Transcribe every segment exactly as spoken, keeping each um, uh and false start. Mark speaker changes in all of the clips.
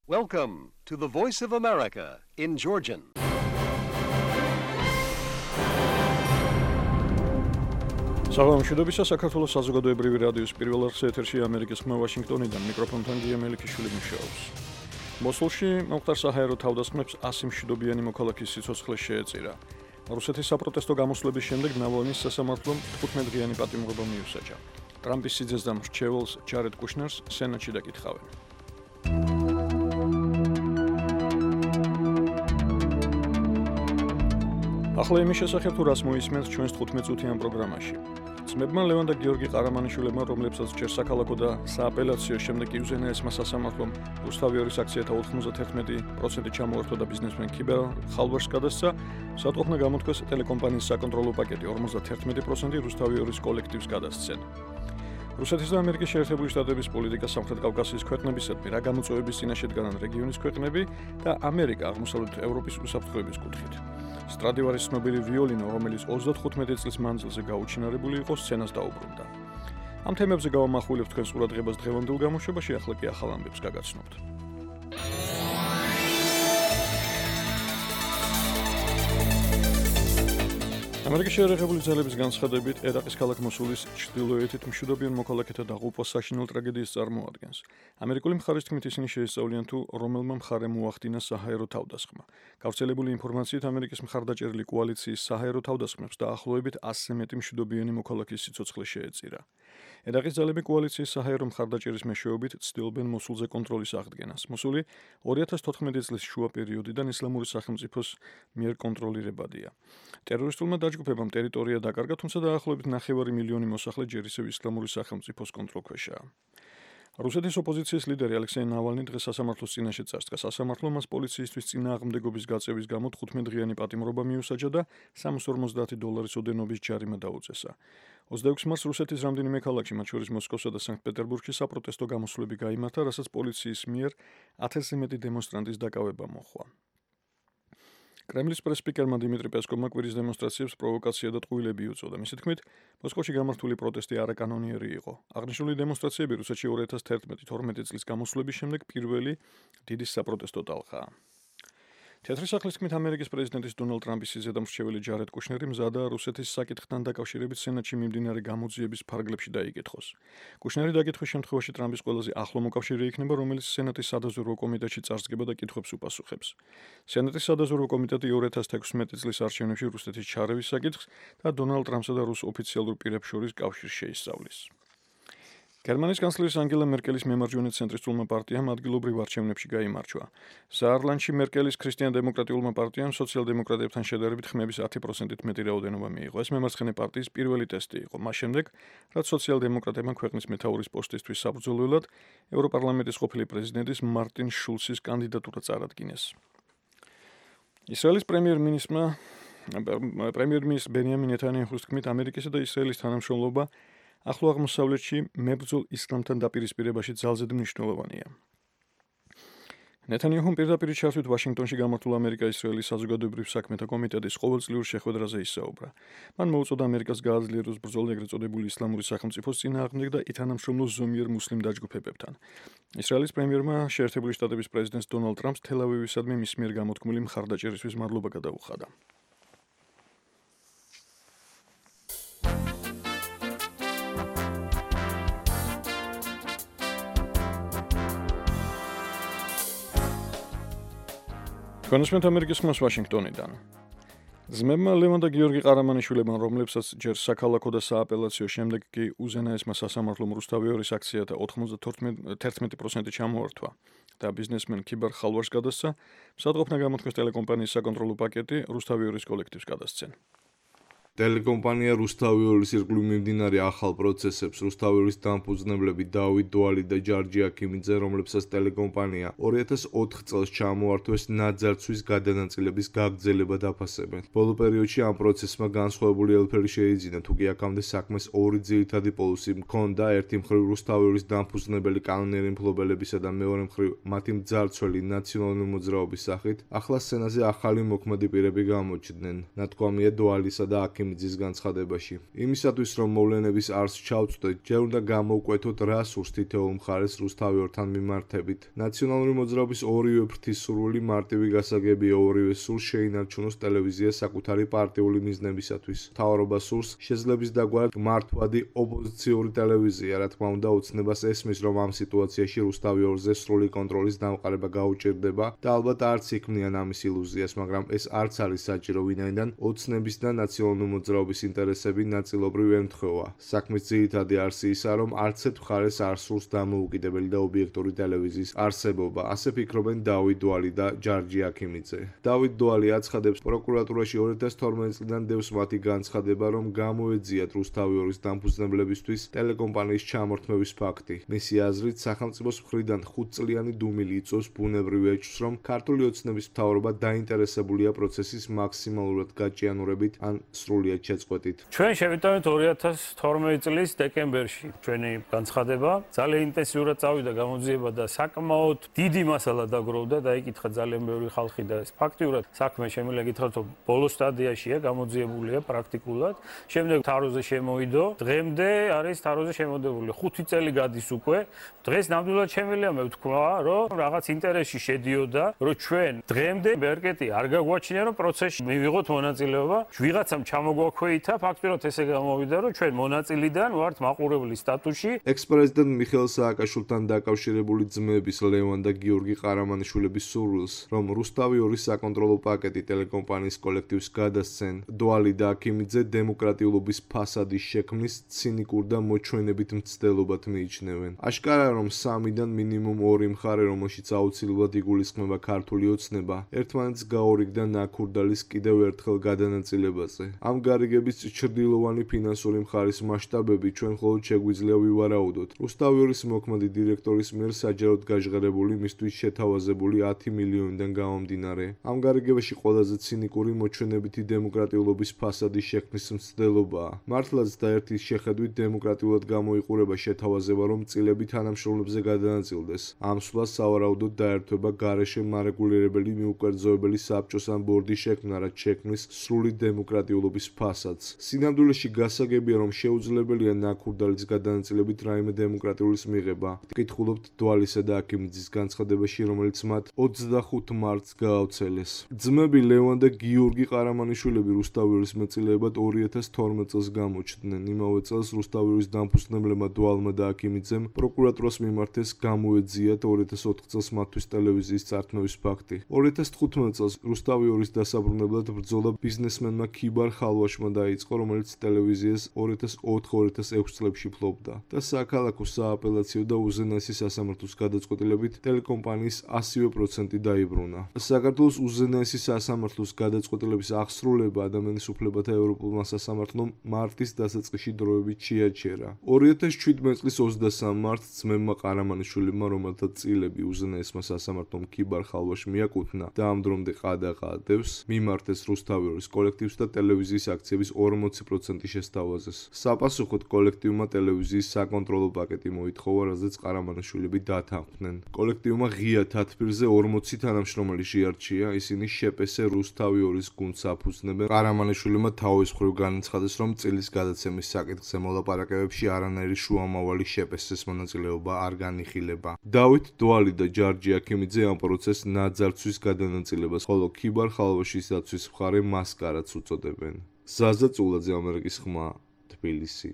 Speaker 1: Welcome to the Voice of America in Georgian.
Speaker 2: საღამოშვიდობისა საქართველოს საზოგადოებრივი რადიოს პირველ არხს ეთერში ამერიკის ხმა ვაშინგტონიდან მიკროფონთან გია მელიქიშვილი მუშაობს. მოსულში მოხდარ საჰაერო თავდასხმებს ასი მშვიდობიანი მოქალაქის სიცოცხლე შეეწირა. რუსეთის საპროტესტო გამოსვლების შემდეგ ნავალნის სასამართლომ თხუთმეტდღიანი პატიმრობა მიუსაჯა. ტრამპის სიძეს და მრჩეველს ჯარედ კუშნერს სენატში დაკითხავენ. ახლა იმის შესახებ თუ რას მოისმენთ ჩვენს თხუთმეტ წუთიან პროგრამაში. ძმებმა ლევან და გიორგი ყარამანიშვილებმა, რომლებსაც ჯერ საქალაქო და სააპელაციო შემდეგ იუზენაესმა სასამართლომ რუსთავი ორის აქციათა ოთხმოცდათერთმეტი პროცენტი ჩამოართვა და ბიზნესმენ ქიბერ ხალვარს გადასცა, სატყობნა გამოთქვეს ტელეკომპანიის საკონტროლო პაკეტი ორმოცდათერთმეტი პროცენტი რუსთავი ორის კოლექტივს გადასცენ. რუსეთის და ამერიკის შეერთებული შტატების პოლიტიკა სამხრეთ კავკასიის ქვეყნებისადმი რა გამოწვევების წინაშე დგანან რეგიონის ქვეყნები და ამერიკა აღმოსავლეთ ევროპის უსაფრთხოების კუთხით. სტრადივარის ცნობილი ვიოლინო, რომელიც ოცდათხუთმეტი წლის მანძილზე გაუჩინარებული იყო, სცენას დაუბრუნდა. ამ თემებზე გავამახვილებთ თქვენს ყურადღებას დღევანდელ გამოშვებაში, ახლა კი ახალ ამბებს გაგაცნობთ. ამერიკის შეერთებული ძალების განცხადებით, ერაყის ქალაქ მოსულის ჩრდილოეთით მშვიდობიან მოქალაქეთა დაღუპვა საშინელ ტრაგედიას წარმოადგენს. ამერიკული მხარის თქმით ისინი შეესწავლიან თუ რომელმა მხარემ უახდინა საჰაერო თავდასხმა. გავრცელებული ინფორმაციით ამერიკის მხარდაჭერილი კოალიციის საჰაერო თავდასხმებს დაახლოებით ასზე მეტი მშვიდობიანი მოქალაქის სიცოცხლე შეეწირა. ერაყის ძალები კოალიციის საჰაერო მხარდაჭერის მეშვეობით ცდილობენ მოსულზე კონტროლის აღდგენას. მოსული ორი ათას თოთხმეტი წლის შუა პერიოდიდან ისლამური სახელმწიფოს მიერ კონტროლირებადია. ტერორისტულმა დაჯგუფებამ ტერიტორია დაკარგა, თუმცა დაახლოებით ნახევარი მილიონი მოსახლე ჯერ ისევ ისლამური სახელმწიფოს კონტროლქვეშაა. რუსეთის ოპოზიციის ლიდერი ალექსეი ნავალნი დღეს სასამართლოს წინაშე წარსდგა. სასამართლომ მას პოლიციისთვის წინააღმდეგობის გაწევის გამო თხუთმეტდღიანი პატიმრობა მიუსაჯა და სამას ორმოცდაათი დოლარის ოდენობის ჯარიმა დაუწესა. ოცდაექვსი მარტს რუსეთის რამდენიმე ქალაქში, მათ შორის მოსკოვსა და სანქტ-პეტერბურგში საპროტესტო გამოსვლები გაიმართა, რასაც პოლიციის მიერ ათასზე მეტი დემონსტრანტის დაკავება მოჰყვა. კრემლის პრეს-სპიკერმა დიმიტრი პესკოვმა კვირის დემონსტრაციებს პროვოკაცია და ტყუილები უწოდა. მისი თქმით, მოსკოვში გამართული პროტესტი არაკანონიერი იყო. აღნიშნული დემონსტრაციები რუსეთში ორი ათას თერთმეტი წლის გამოსვლების შემდეგ პირველი დიდი საპროტესტო ტალღაა. თეთრი სახლის თქმით, ამერიკის პრეზიდენტის დონალდ ტრამპის სიძე და მრჩეველი ჯარედ კუშნერი მზადაა რუსეთის საკითხთან დაკავშირებით სენატში მიმდინარე გამოძიების ფარგლებში დაიკითხოს. კუშნერი დაკითხვის შემთხვევაში ტრამპის ყველაზე ახლო მოკავშირე იქნება, რომელიც სენატის სადაზვერვო კომიტეტში წარსდგება და კითხვებს უპასუხებს. სენატის სადაზვერვო კომიტეტი ორი ათას თექვსმეტი წლის არჩევნებში რუსეთის ჩარევის საკითხს და დონალდ ტრამპსა და რუს ოფიციალურ პირებს შორის კავშირს შეისწავლის. გერმანიის კანცლერის ანგელა მერკელის მემარჯვენე ცენტრისტულმა პარტიამ ადგილობრივ არჩევნებში გაიმარჯვა. საარლანდში მერკელის ქრისტიან-დემოკრატიულმა პარტიამ სოციალ-დემოკრატებთან შედარებით ხმების ათი პროცენტით მეტი რაოდენობა მიიღო. ეს მემარცხენე პარტიის პირველი ტესტი იყო. მას შემდეგ, რაც სოციალ-დემოკრატებმა ქვეყნის მეთაურის პოსტისთვის საბრძოლველად ევროპარლამენტის ყოფილი პრეზიდენტის მარტინ შულცის კანდიდატურა წარადგინეს. ისრაელის პრემიერ-მინისტრმა პრემიერ-მინისტრ ბენიამინ ნეთანიაჰუს თქმით, ამერიკისა და ისრაელის თანამშრომლობა ახლო აღმოსავლეთში მებრძოლ ისლამთან დაპირისპირებაში ძალზედ მნიშვნელოვანია. ნეთანიაჰუმ პირდაპირ ჩართვით ვაშინგტონში გამართულ ამერიკა-ისრაელის საზოგადოებრივ საქმეთა კომიტეტის ყოველწლიურ შეხვედრაზე ისაუბრა. მან მოუწოდა ამერიკას გააძლიეროს ბრძოლა ეგრეთ წოდებული ისლამური სახელმწიფოს წინააღმდეგ და ითანამშრომლოს ზომიერ მუსლიმ დაჯგუფებებთან. ისრაელის პრემიერმა შეერთებული შტატების პრეზიდენტს დონალდ ტრამპს თელ-ავივისადმი მის მიერ გამოთქმული მხარდაჭერისთვის მადლობა გადაუხადა. თქვენსმენთ ამერიკის ხმას ვაშინგტონიდან. ძმებმა ლევან და გიორგი ყარამანიშვილებმა, რომლებსაც ჯერ საქალაქო და სააპელაციო შემდეგ კი უზენაესმა სასამართლომ რუსთავი ორის აქციათა ოცდაათერთმეტი პროცენტი ჩამოართვა და ბიზნესმენ ქიბერ ხალვარს გადასცა, სატყობნა გამოთქვეს ტელეკომპანიის საკონტროლო პაკეტი რუსთავი ორის კოლექტივს გადასცენ.
Speaker 3: ტელეკომპანია რუსთავი ორის ირგვლივ მიმდინარე ახალ პროცესებს რუსთავი ორის დამფუძნებლები დავით დოალი და ჯარჯი აქიმიძე, რომლებსაც ტელეკომპანია ორი ათას ოთხ წელს ჩამოართვეს ნაძარცვის გადანაწილების გაგრძელება დაფასებენ. ბოლო პერიოდში ამ პროცესმა განსხვავებული ელფერი შეიძინა, თუკი აქამდე საქმეს ორი ძირითადი პოლუსი მქონდა, ერთი მხრივ რუსთავი ორის დამფუძნებელი კანონიერი მფლობელებისა და მეორე მხრივ მათი მძარცველი ნაციონალური მოძრაობის სახით, ახლა სცენაზე ახალი მოქმედი პირები გამოჩნდნენ. ნათქვამია დოალისა და აქიმიძის აქიმიძის განცხადებაში. იმისათვის, რომ მოვლენების არსს ჩავწვდეთ, ჯერ უნდა გამოვკვეთოთ, რა სურს თითოეულ მხარეს რუსთავიორთან მიმართებით. ნაციონალური მოძრაობის ორივე ფრთის სურვილი მარტივი გასაგებია, ორივე სურს შეინარჩუნოს ტელევიზია საკუთარი პარტიული მიზნებისათვის. მთავრობა სურს შეძლების დაგვარად მართვადი ოპოზიციური ტელევიზია, რა თქმა უნდა, ოცნებას ესმის, რომ ამ სიტუაციაში რუსთავიორზე სრული კონტროლის დამყარება გაუჭირდება და ალბათ არც იქმნიან ამის ილუზიას, მაგრამ ეს არც არის საჭირო, ვინაიდან ოცნების და ნაციონალური მოძრაობის ინტერესები ნაწილობრივ ემთხვევა. საქმის ძირითადი არსი ისაა, რომ არც ერთ მხარეს არ სურს დამოუკიდებელი და ობიექტური ტელევიზიის არსებობა, ასე ფიქრობენ დავით დვალი და ჯარჯი აქიმიძე. დავით დვალი აცხადებს, პროკურატურაში ორი ათას თორმეტი წლიდან დევს მათი განცხადება, რომ გამოეძიათ რუსთავიორის დამფუძნებლებისთვის ტელეკომპანიის ჩამორთმევის ფაქტი. მისი აზრით, სახელმწიფოს მხრიდან ხუთწლიანი დუმილი იწვევს ბუნებრივ ეჭვს, რომ ქართული ოცნების მთავრობა დაინტერესებულია პროცესის მაქსიმალურად გაჭიანურებით ან სრულიად შეწყვეტით.
Speaker 4: ჩვენ შევიტანეთ ორი ათას თორმეტი წლის დეკემბერში ჩვენი განცხადება. ძალიან ინტენსიურად წავიდა გამოძიება და საკმაოდ დიდი მასალა დაგროვდა, დაიკითხა ძალიან ბევრი ხალხი და ეს ფაქტიურად საქმე შემიძლია გითხრათ, რომ ბოლო სტადიაშია, გამოძიებულია პრაქტიკულად. შემდეგ თაროზე შემოვიდო, დღემდე არის თაროზე შემოდებული. ხუთი წელი გადის უკვე. დღეს ნამდვილად შემიძლია მე ვთქვა, რომ რაღაც ინტერესში შედიოდა, რომ ჩვენ დღემდე ბერკეტი არ გაგვაჩნია, რომ პროცესში მივიღოთ მონაწილეობა. ვიღაცამ ჩამოგვაქვეითა, ფაქტიურად ესე გამოვიდა, რომ ჩვენ მონაწილიდან ვართ მაყურებლის სტატუსში.
Speaker 3: ექს-პრეზიდენტ მიხეილ სააკაშვილთან დაკავშირებული ძმების ლევან და გიორგი ყარამანიშვილების სურვილს, რომ რუსთავიორის საკონტროლო პაკეტი ტელეკომპანიის კოლექტივს გადასცენ, დვალი და აქიმიძე დემოკრატიულობის ფასადის შექმნის ცინიკურ და მოჩვენებით მცდელობად მიიჩნევენ. აშკარაა, რომ სამიდან მინიმუმ ორი მხარე, რომელშიც აუცილებლად იგულისხმება ქართული ოცნება, ერთმანეთს გაორიგდა ნაქურდალის კიდევ ერთხელ გადანაწილებაზე. ამ გარიგების ჩრდილოვანი ფინანსური მხარის მასშტაბები ჩვენ მხოლოდ შეგვიძლია ვივარაუდოთ. რუსთავიორის მოქმედი დირექტორის მიერ საჯაროდ გაჟღერებული მისთვის შეთავაზებული ათი მილიონიდან გამომდინარე. ამ გარიგებაში ყველაზე ცინიკური მოჩვენებითი დემოკრატიულობის ფასადის შექმნის მცდელობაა. მართლაც და ერთის შეხედვით დემოკრატიულად გამოიყურება შეთავაზება, რომ წილები თანამშრომლებზე გადანაწილდეს. ამ სვლას სავარაუდოდ დაერთვება გარეშე მარეგულირებელი მიუკერძოებელი საბჭოს ან ბორდის შექმნა, რაც შექმნის სრული დემოკრატიულობის ფასადს. სინამდვილეში გასაგებია, რომ შეუძლებელია ნაქურდალის გადანაწილებით რაიმე დემოკრატიულის მიღება. ვკითხულობთ დვალისა და აქიმიძის განცხადებაში, რომელიც მათ ოცდახუთ მარტს გაავრცელეს. ძმები ლევან და გიორგი ყარამანიშვილები რუსთავიორის მეტწილეებად ორი ათას თორმეტი წელს გამოჩნდნენ. იმავე წელს რუსთავიორის დამფუძნებლებმა დვალმა და აქიმიძემ პროკურატურას მიმართეს გამოეძიათ ორი ათას ოთხ წელს მათთვის ტელევიზიის წართმევის ფაქტი. ორი ათას თხუთმეტ წელს რუსთავიორის დასაბრუნებლად ბრძოლა ბიზნესმენმა ქიბარ ხალვაშმა დაიწყო, რომელიც ტელევიზიას ორი ათას ოთხ ორი ათას ექვს წლებში ფლობდა და საქალაქო, სააპელაციო და უზენაესი სასამართლოს გადაწყვეტილებით ტელეკომპანიის ასივე პროცენტი დაიბრუნა. საქართველოს უზენაესი სასამართლოს გადაწყვეტილების აღსრულება ადამიანის უფლებათა ევროპულმა სასამართლომ მარტის დასაწყისში დროებით შეაჩერა. ორი ათას შვიდმეტ წლის ოცდასამ მარტს ძმებმა ყარამანიშვილებმა, რომელთა წილები უზენაესმა სასამართლომ ქიბარ ხალვაშ მიაკუთვნა და ამ დრომდე ყადაყა დევს, მიმართეს რუსთავიორის კოლექტივს და ტელევიზიის აქციების ორმოცი პროცენტი შესთავაზეს. საპასუხოდ კოლექტივმა ტელევიზიის საკონტროლო პაკეტი მოითხოვა, რაზეც ყარამანიშვილები დათანხმდნენ. კოლექტივმა ღია თათბირზე ორმოცი თანამშრომელი შეარჩია, ისინი შეპესე რუსთავიორის გუნდს აფუძნებენ. ყარამანიშვილებმა თავის მხრივ განაცხადეს, რომ წილის გადაცემის საკითხზე მოლაპარაკებებში არანაირი შუამავალი შეპესეს მონაწილეობა არ განიხილება. დავით დვალი და ჯარჯი აქიმიძე ამ პროცესს ნაძარცვის გადანაწილებას, ხოლო ქიბარ ხალვაშის დაცვის მხარე მასკარაც უწოდებენ. ზაზა წულაძე, ამერიკის ხმა, თბილისი.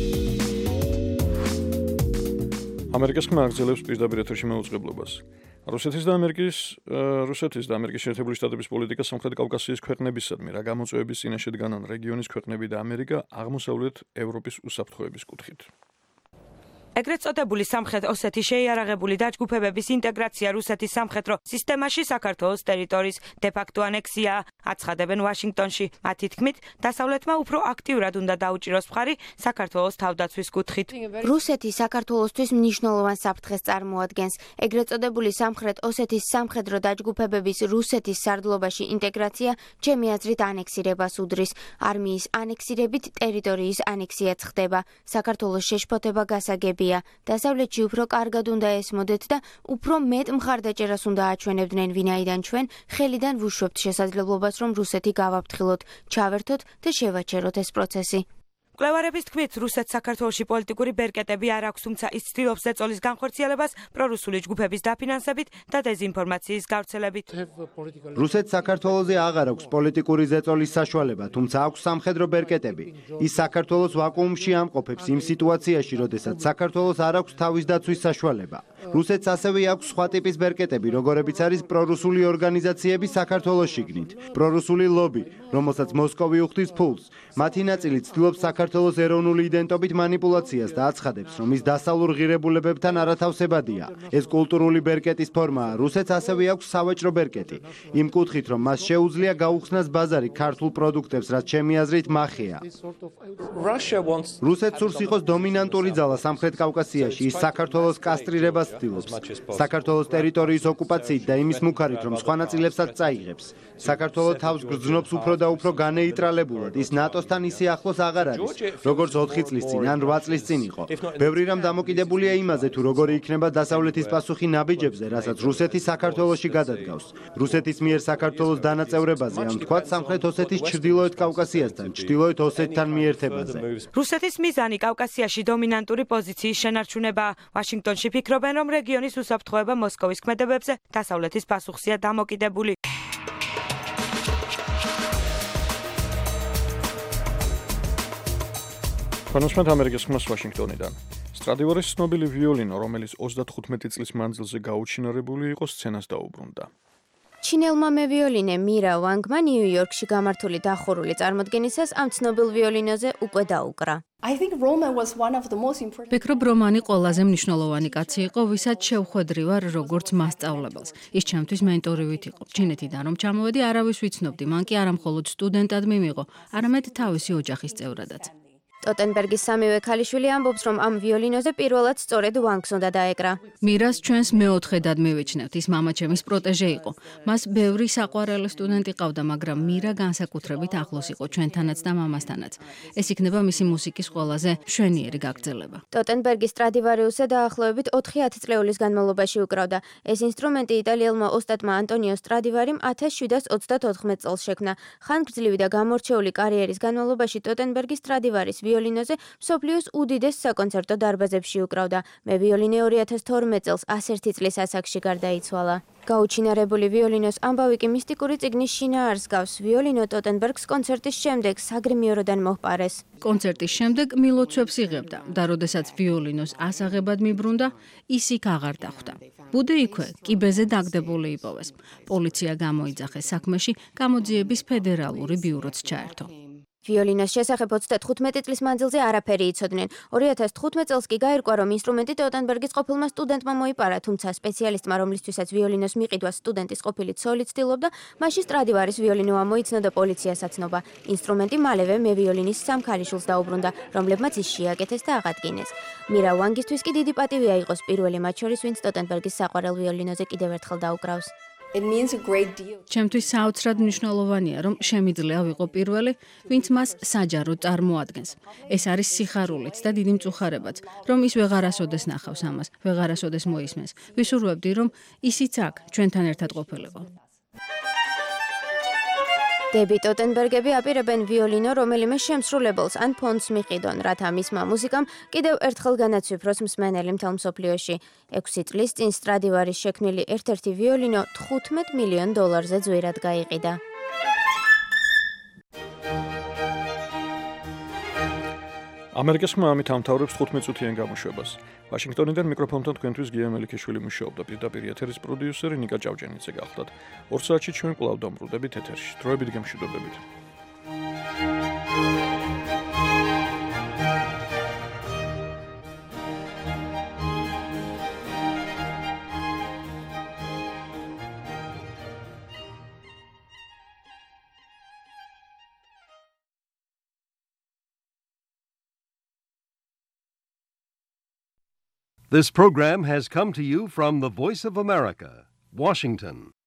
Speaker 2: ამერიკის ხმა აგრძელებს პირდაპირ ეთერში მეუწყებლობას. რუსეთის და ამერიკის რუსეთის და ამერიკის შეერთებული შტატების პოლიტიკა სამხრეთ კავკასიის ქვეყნებისადმი, რა გამოწვევების წინაშე დგანან რეგიონის ქვეყნები და ამერიკა აღმოსავლეთ ევროპის უსაფრთხოების კუთხით.
Speaker 5: ეგრეთ წოდებული სამხრეთ ოსეთის შეიარაღებული დაჯგუფებების ინტეგრაცია რუსეთის სამხედრო სისტემაში საქართველოს ტერიტორიის დე-ფაქტო ანექსია, აცხადებენ ვაშინგტონში. მათი თქმით, დასავლეთმა უფრო აქტიურად უნდა დაუჭიროს მხარი საქართველოს თავდაცვის კუთხით.
Speaker 6: რუსეთი საქართველოსთვის მნიშვნელოვან საფრთხეს წარმოადგენს. ეგრეთ წოდებული სამხრეთ ოსეთის სამხედრო დაჯგუფებების რუსეთის სარდლობაში ინტეგრაცია ჩემი აზრით ანექსირებას უდრის. არმიის ანექსირებით ტერიტორიის ანექსიაც ხდება. საქართველოს შეშფოთება გასაგებია. მიზანებია. დასავლეთში უფრო კარგად უნდა ესმოდეთ და უფრო მეტ მხარდაჭერას უნდა აჩვენებდნენ, ვინაიდან ჩვენ ხელიდან ვუშვებთ შესაძლებლობას, რომ რუსეთი გავაფრთხილოთ, ჩავერთოთ და შევაჩეროთ ეს პროცესი.
Speaker 5: მკვლევარების თქმით, რუსეთს საქართველოში პოლიტიკური ბერკეტები არ აქვს, თუმცა ის ცდილობს ზეწოლის განხორციელებას პრორუსული ჯგუფების დაფინანსებით და დეზინფორმაციის გავრცელებით.
Speaker 7: რუსეთს საქართველოზე აღარ აქვს პოლიტიკური ზეწოლის საშუალება, თუმცა აქვს სამხედრო ბერკეტები. ის საქართველოს ვაკუუმში ამყოფებს იმ სიტუაციაში, როდესაც საქართველოს არ აქვს თავის დაცვის საშუალება. რუსეთს ასევე აქვს სხვა ტიპის ბერკეტები, როგორებიც არის პრორუსული ორგანიზაციები საქართველოს შიგნით, პრორუსული ლობი, რომელსაც მოსკოვი უხდის ფულს. მათი ნაწილი ცდილობს საქართველოს ეროვნული იდენტობით მანიპულაციას და აცხადებს, რომ ის დასავლურ ღირებულებებთან არათავსებადია. ეს კულტურული ბერკეტის ფორმაა. რუსეთს ასევე აქვს სავაჭრო ბერკეტი. იმ კუთხით, რომ მას შეუძლია გაუხსნას ბაზარი ქართულ პროდუქტებს, რაც ჩემი აზრით მახეა. რუსეთს სურს იყოს დომინანტური ძალა სამხრეთ კავკასიაში, ის საქართველოს კასტრირებას ცდილობს. საქართველოს ტერიტორიის ოკუპაციით და იმის მუქარით, რომ სხვა ნაწილებსაც წაიღებს. საქართველოს თავს გრძნობს უფრო და უფრო განეიტრალებულად. ის ნატოსთან ისე ახლოს აღარ არის, როგორც ოთხი წლის წინ ან რვა წლის წინ იყო. ბევრი რამ დამოკიდებულია იმაზე, თუ როგორი იქნება დასავლეთის პასუხი ნაბიჯებზე, რასაც რუსეთი საქართველოში გადადგავს. რუსეთის მიერ საქართველოს დანაწევრებაზე, ან თქვათ სამხრეთ ოსეთის ჩრდილოეთ კავკასიასთან, ჩრდილოეთ ოსეთთან მიერთებაზე.
Speaker 5: რუსეთის მიზანი კავკასიაში დომინანტური პოზიციის შენარჩუნებაა. ვაშინგტონში ფიქრობენ, რომ რეგიონის უსაფრთხოება მოსკოვის ქმედებებზე დასავლეთის პასუხზეა დამოკიდებული.
Speaker 2: განსხვავებით ამერიკის ხმას ვაშინგტონიდან. სტრადივარის ცნობილი ვიოლინო, რომელიც ოცდათხუთმეტი წლის მანძილზე გაუჩინარებული იყო, სცენას დაუბრუნდა.
Speaker 6: ჩინელმა მევიოლინე მირა ვანგმა ნიუ-იორკში გამართული დახურული წარმოდგენისას ამ ცნობილ ვიოლინოზე უკვე დაუკრა.
Speaker 8: ვფიქრობ, რომანი ყველაზე მნიშვნელოვანი კაცი იყო, ვისაც შევხვედრი ვარ როგორც მასწავლებელს. ის ჩემთვის მენტორივით იყო. ჩინეთიდან რომ ჩამოვედი, არავის ვიცნობდი, მან კი არა მხოლოდ სტუდენტად მიმიღო, არამედ თავისი ოჯახის წევრადაც.
Speaker 6: ტოტენბერგის სამივე ქალიშვილი ამბობს, რომ ამ ვიოლინოზე პირველად სწორედ ვანგს უნდა დაეკრა.
Speaker 8: მირას ჩვენს მეოთხედად მივიჩნევთ, ის მამა ჩემის პროტეჟე იყო. მას ბევრი საყვარელი სტუდენტი ყავდა, მაგრამ მირა განსაკუთრებით ახლოს იყო ჩვენთანაც და მამასთანაც. ეს იქნება მისი მუსიკის ყველაზე მშვენიერი გაგრძელება.
Speaker 6: ტოტენბერგის სტრადივარიუსზე დაახლოებით ოთხი წლეულის განმავლობაში უკრავდა. ეს ინსტრუმენტი იტალიელმა ოსტატმა ანტონიო სტრადივარიმ ათას შვიდას ოცდაოთხმეტ წელს შექმნა. ხანგრძლივი და გამორჩეული კარიერის განმავლობაში ტოტენბერგი სტრადივარის ვიოლინოზე მსოფლიოს უდიდეს საკონცერტო დარბაზებში უკრავდა. მე ვიოლინე ორი ათას თორმეტ წელს ასერთი წლის ასაკში გარდაიცვალა. გაუჩინარებული ვიოლინოს ამბავი კი მისტიკური წიგნის შინაარსს გავს. ვიოლინო ტოტენბერგს კონცერტის შემდეგ საგრიმიოროდან მოჰყარეს.
Speaker 8: კონცერტის შემდეგ მილოცვებს იღებდა და როდესაც ვიოლინოს ასაღებად მიბრუნდა, ის იქ აღარ დახვდა. ბუდე იქვე, კიბეზე დაგდებული იპოვეს. პოლიცია გამოიძახეს საქმეში, გამოძიების ფედერალური ბიუროც ჩაერთო.
Speaker 6: ვიოლინოს შესახებ ოცდათხუთმეტი წლის მანძილზე არაფერი იცოდნენ. ორი ათას თხუთმეტ წელს კი გაირკვა, რომ ინსტრუმენტი ტოტენბერგის ყოფილმა სტუდენტმა მოიპარა, თუმცა სპეციალისტმა, რომლისთვისაც ვიოლინოს მიყიდვა სტუდენტის ყოფილი ცოლი ცდილობდა, მაშინ სტრადივარის ვიოლინო ამოიცნო და პოლიციას აცნობა. ინსტრუმენტი მალევე მე ვიოლინის სამ ქალიშვილს დაუბრუნდა, რომლებმაც ის შეაკეთეს და აღადგინეს. მირა ვანგისთვის კი დიდი პატივია იყოს პირველი მათ შორის, ვინც ტოტენბერგის საყვარელ ვიოლინოზე კიდევ ერთხელ დაუკრავს.
Speaker 8: ჩემთვის საოცრად მნიშვნელოვანია, რომ შემიძლია ვიყო პირველი, ვინც მას საჯაროდ წარმოადგენს. ეს არის სიხარულიც და დიდი მწუხარებაც, რომ ის ვეღარასოდეს ნახავს ამას, ვეღარასოდეს მოისმენს. ვისურვებდი, რომ ისიც აქ ჩვენთან ერთად ყოფილიყო.
Speaker 6: დები ტოტენბერგები აპირებენ ვიოლინო რომელიმე შემსრულებელს ან ფონდს მიყიდონ, რათა მისმა მუსიკამ კიდევ ერთხელ განაცვიფროს მსმენელი მთელ მსოფლიოში. ექვსი წლის წინ სტრადივარის შექმნილი ერთ-ერთი ვიოლინო თხუთმეტ მილიონ დოლარზე ძვირად გაიყიდა.
Speaker 2: ამერიკის ხმა ამით ამთავრებს თხუთმეტ წუთიან გამოშვებას. ვაშინგტონიდან მიკროფონთან თქვენთვის გია მელიქიშვილი მუშაობდა, პირდაპირ ეთერის პროდიუსერი ნიკა ჭავჭენიძე გახლდათ. ორ საათში ჩვენ კვლავ დამბრუნდებით ეთერში. დროებით გემშვიდობებით.
Speaker 1: This program has come to you from the Voice of America, Washington.